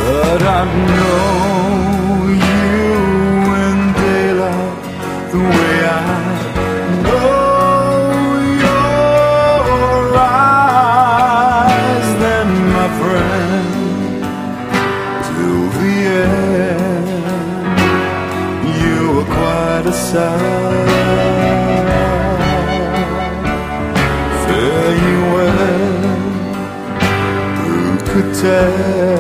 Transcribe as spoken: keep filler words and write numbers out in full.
but I know you in daylight the way I know your eyes. Then, my friend, till the end, you were quite a sight. Fare you well, who could tell